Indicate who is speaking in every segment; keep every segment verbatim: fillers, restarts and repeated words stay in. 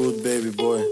Speaker 1: Hood Baby Boy.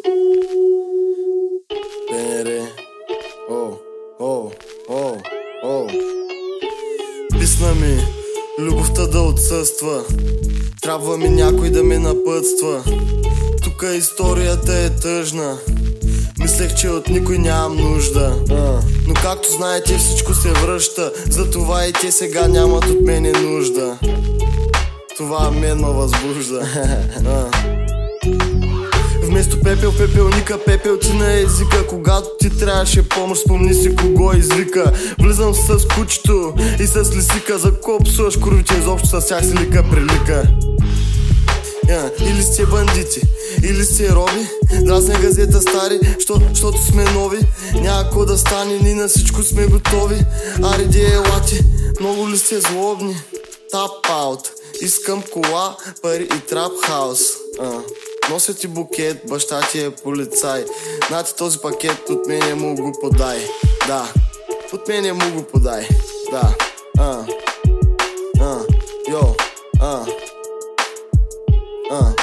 Speaker 1: БНР. О, о, о, о. Писна ми, любовта да отсъства. Трябва ми някой да ме напътства. Тука историята е тъжна. Мислех, че от никой нямам нужда, а. Но както знаете, всичко се връща. Затова и те сега нямат от мене нужда. Това мен ме възбужда. а. Вместо пепел, пепелника, пепел ти на езика. Когато ти трябваше помощ, спомни си кого извика. Влизам с кучето и с лисика. За кого псуваш курвите, изобщо с тях си лика прилика. Yeah. Или сте бандити, или сте роби. Дразня газета стари, що, защото сме нови. Няма ко да стане, ни на всичко сме готови. Ариди елати, много ли сте злобни? Тап аут, искам кола, пари и трап хаус. uh. Нося ти букет, баща ти е полицай. Нати този пакет, от мене му го подай. Да, от мене му го подай. Да, а, а, йо, а. Uh.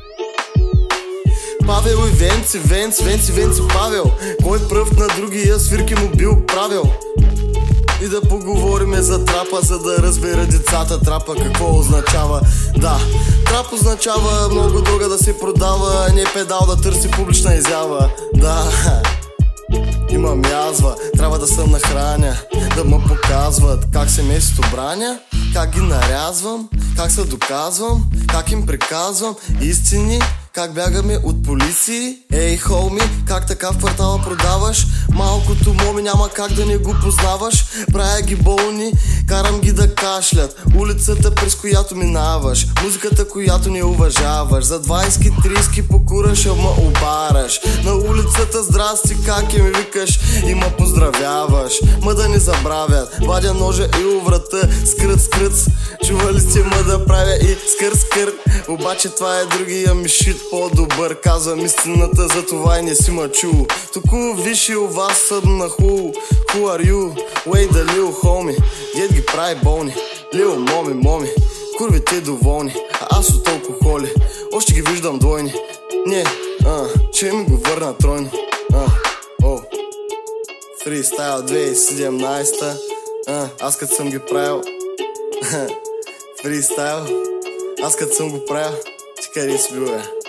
Speaker 1: Павел и Венци, Венци, Венци, Венци, Павел. Кой пръв на другия свирки му бил правил? И да поговориме за трапа, за да разбера децата трапа какво означава. Да, трап означава много друга да се продава, не педал да търси публична изява. Да, имам язва, трябва да съм на храня, да ме показват как семейството браня, как ги нарязвам, как се доказвам, как им приказвам истини, как бягаме от полиции. Ей, хоуми, как така в квартала продаваш? Малкото моми няма как да не го познаваш. Правя ги болни, карам ги да кашлят. Улицата, през която минаваш, музиката, която не уважаваш. За двайсет трийсет покураш, ама обараш. На улицата здрасти, как им викаш и ма поздравяваш. Ма да не забравят, вадя ножа и уврата. Скръц, скръц, чували сте ма да правя и скър, скър. Обаче това е другия ми шит по-добър. Казвам истината, за това и не си ма чул. Току виши у вас съдна ху. Who are you? Way the little homie. Дед ги прави болни. Лил моми, моми. Курвите доволни, а аз от алкохоли още ги виждам двойни. Не, а, че ми го върна тройни. А, о. Фристайл две хиляди и седемнайсета. А, аз като съм ги правил. Фристайл. Аз като съм го правил. Ти къде си бил, бе?